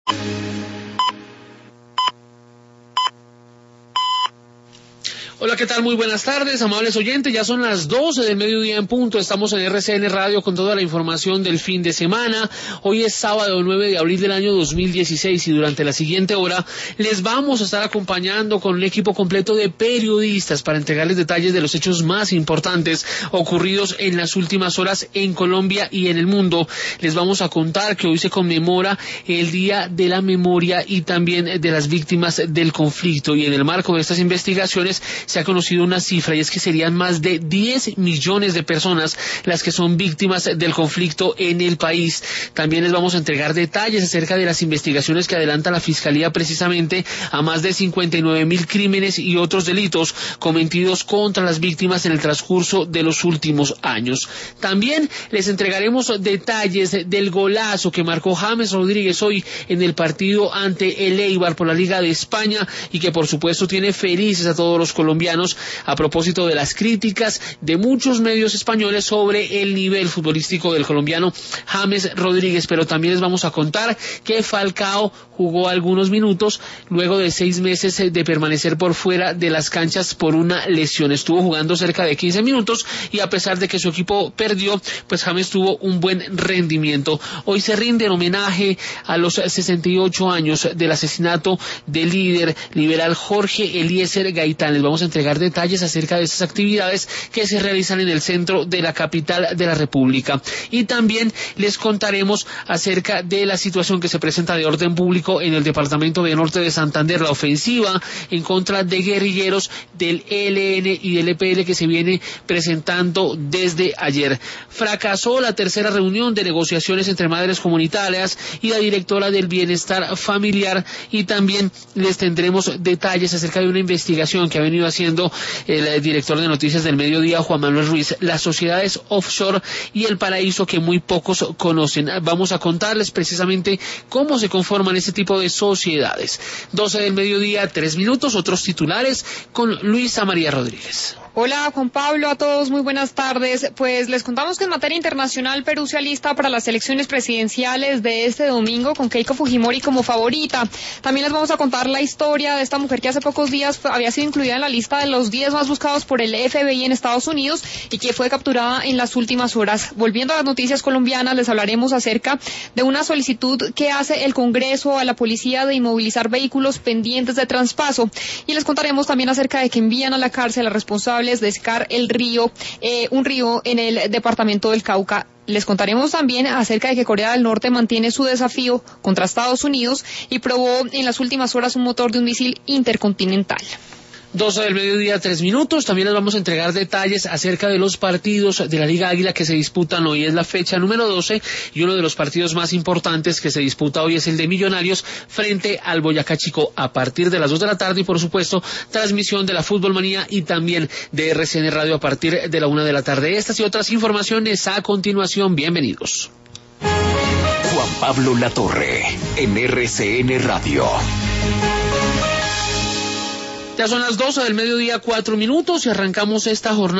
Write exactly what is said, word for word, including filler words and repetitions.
Hola, ¿qué tal? Muy buenas tardes, amables oyentes. Ya son las doce del mediodía en punto. Estamos en R C N Radio con toda la información del fin de semana. Hoy es sábado nueve de abril del año dos mil dieciséis y durante la siguiente hora les vamos a estar acompañando con un equipo completo de periodistas para entregarles detalles de los hechos más importantes ocurridos en las últimas horas en Colombia y en el mundo. Les vamos a contar que hoy se conmemora el Día de la Memoria y también de las víctimas del conflicto, y en el marco de estas investigaciones se ha conocido una cifra, y es que serían más de diez millones de personas las que son víctimas del conflicto en el país. También les vamos a entregar detalles acerca de las investigaciones que adelanta la Fiscalía precisamente a más de cincuenta y nueve mil crímenes y otros delitos cometidos contra las víctimas en el transcurso de los últimos años. También les entregaremos detalles del golazo que marcó James Rodríguez hoy en el partido ante el Eibar por la Liga de España, y que por supuesto tiene felices a todos los colombianos a propósito de las críticas de muchos medios españoles sobre el nivel futbolístico del colombiano James Rodríguez. Pero también les vamos a contar que Falcao jugó algunos minutos luego de seis meses de permanecer por fuera de las canchas por una lesión. Estuvo jugando cerca de quince minutos y a pesar de que su equipo perdió, pues James tuvo un buen rendimiento. Hoy se rinde homenaje a los sesenta y ocho años del asesinato del líder liberal Jorge Eliezer Gaitán. Les vamos a entregar detalles acerca de estas actividades que se realizan en el centro de la capital de la República. Y también les contaremos acerca de la situación que se presenta de orden público en el departamento de Norte de Santander, la ofensiva en contra de guerrilleros del E L N y del E P L que se viene presentando desde ayer. Fracasó la tercera reunión de negociaciones entre madres comunitarias y la directora del bienestar familiar, y también les tendremos detalles acerca de una investigación que ha venido haciendo el director de Noticias del Mediodía, Juan Manuel Ruiz, las sociedades offshore y el paraíso que muy pocos conocen. Vamos a contarles precisamente cómo se conforman este tipo de sociedades. doce del mediodía, tres minutos, otros titulares con Luisa María Rodríguez. Hola Juan Pablo, a todos muy buenas tardes. Pues les contamos que en materia internacional Perú se alista para las elecciones presidenciales de este domingo con Keiko Fujimori como favorita. También les vamos a contar la historia de esta mujer que hace pocos días había sido incluida en la lista de los diez más buscados por el F B I en Estados Unidos y que fue capturada en las últimas horas. Volviendo a las noticias colombianas, les hablaremos acerca de una solicitud que hace el Congreso a la policía de inmovilizar vehículos pendientes de traspaso, y les contaremos también acerca de que envían a la cárcel a responsables de secar el río, eh, un río en el departamento del Cauca. Les contaremos también acerca de que Corea del Norte mantiene su desafío contra Estados Unidos y probó en las últimas horas un motor de un misil intercontinental. doce del mediodía, tres minutos. También les vamos a entregar detalles acerca de los partidos de la Liga Águila que se disputan hoy. Es la fecha número doce y uno de los partidos más importantes que se disputa hoy es el de Millonarios frente al Boyacá Chico a partir de las dos de la tarde, y por supuesto transmisión de la Fútbol Manía y también de R C N Radio a partir de la una de la tarde. Estas y otras informaciones a continuación. Bienvenidos. Juan Pablo Latorre en R C N Radio. Ya son las doce del mediodía, cuatro minutos, y arrancamos esta jornada